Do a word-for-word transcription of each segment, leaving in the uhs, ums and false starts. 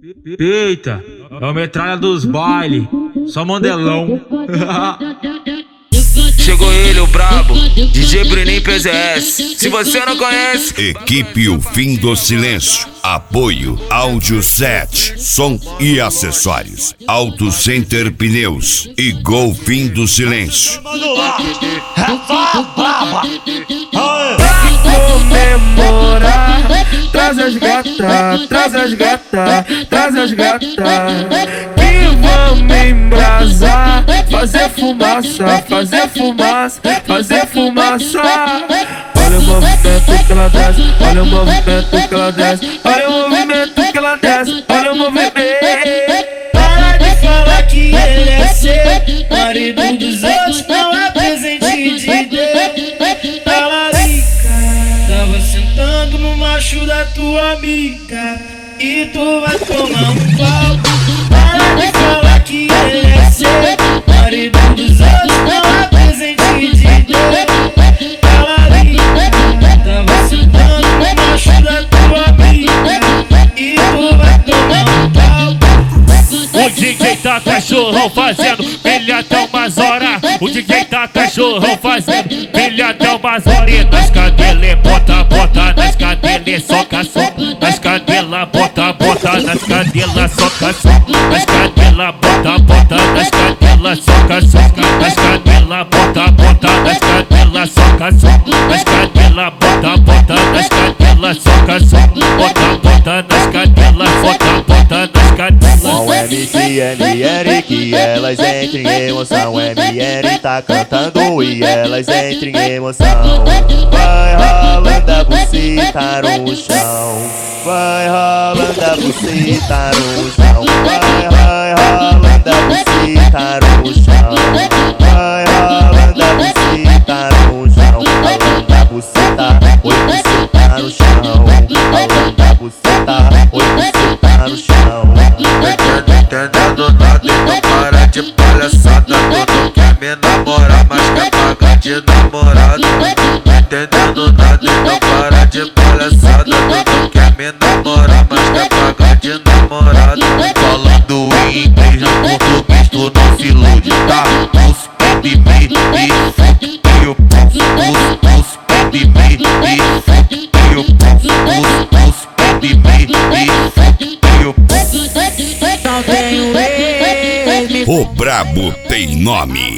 Eita, é o metralha dos baile, só mandelão. Chegou ele, o brabo, D J Bruninho P Z S. Se você não conhece, equipe O Fim do Silêncio. Apoio Áudio sete, som e acessórios. Auto Center Pneus e Gol Fim do Silêncio. Comemorar, traz as gatas, traz as gatas, traz as gatas, que vamos embrasar, fazer fumaça, fazer fumaça, fazer fumaça. Olha o movimento que ela desce, olha o movimento que ela desce, olha o movimento que ela desce, olha o movimento. Para de falar que ele é seu, marido dos outros, não é presente de Deus. Talarica, tava sentando no macho da tua amiga e tu vai tomar um pau. Para de falar que ele é seu, marido dos outros, não é presente de Deus. Talarica, tava sentando no macho da tua amiga e tu vai tomar um pau. O D J tá cachorrão fazendo brilha até umas horas. O D J tá cachorrão fazendo brilha até umas horas. Nas cadelas bota, bota, nas cadelas soca, soca. Nas cadelas bota, bota, nas cadelas soca, soca. Nas cadelas bota, bota, nas cadelas soca, soca. Nas cadelas bota, bota, nas cadelas soca, soca. Nas cadelas bota, bota, nas cadelas soca, soca. Bota, bota, nas cadelas, bota, bota, nas cadelas. Com M C M Eric, elas entram em emoção. M R tá cantando e elas entram em emoção. Vai rolando a buceta no chão, vai rolando a buceta no chão, vai, vai rolando a buceta no chão, vai rolando a buceta no chão, rolando a buceta, oi buceta no chão, rolando a buceta, oi buceta no chão. Entendendo nada, então para de palhaçada. Tudo quer me namorar, mas quer pagar de namorado. Entendendo nada, então para de palhaçada. Tudo quer me namorar, mas quer pagar de namorado. Falando em inglês, no português tu não se ilude, tá? Pulse, baby, me, me, e o pulse, pulse, pulse, baby, me, me, e o pulse, pulse, pulse, baby, me, me, e o pulse. Não tenho ex, O brabo tem nome.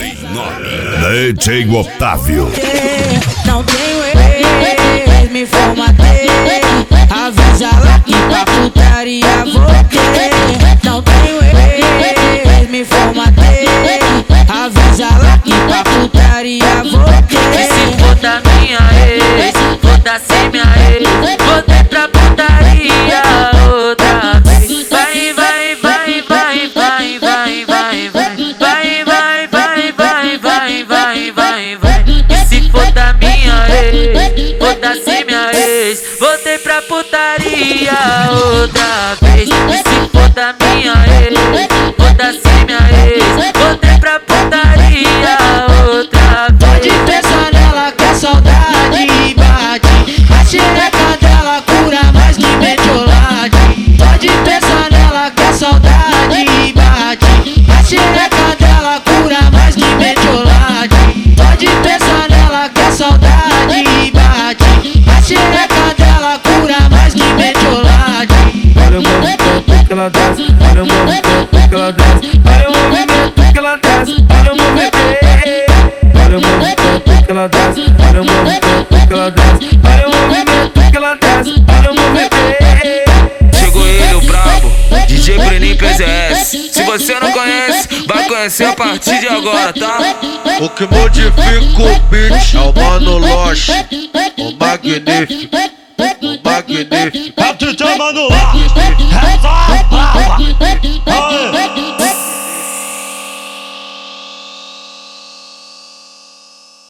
D J Otávio. não tenho ex, me formatei. Avisa lá que pra putaria voltei. Não tenho ex, me formatei. Avisa lá que pra putaria voltei. Se for da minha ex, vou dar sem minha ex. Voltei pra putaria outra vez. Vai, vai, vai, vai, vai, vai, vai, vai. Vai, vai, vai, vai, vai, vai, vai, vai. E se for da minha ex, vou dar sem minha ex. Voltei pra putaria outra vez. E se for da minha ex, vou dar sem minha ex. Voltei pra putaria outra vez. Pode pensar nela que a saudade bate. A xereca dela cura mais que metiolate. Pode pensar nela que a saudade bate. A xereca dela cura mais que metiolate. Pode pensar nela que a saudade bate. A xereca dela cura mais que metiolate. Olha o movimento que ela desce, olha o movimento que ela desce, olha o movimento que ela desce, olha o movimento. Olha o movimento que ela desce, olha o movimento que ela desce, olha o movimento que ela desce, olha o movimento. chegou ele, o brabo, D J Bruninho P Z S. Se você não conhece, vai conhecer a partir de agora, tá? O que modifica o beat é o Mano Loche, o magnífico, o magnífico.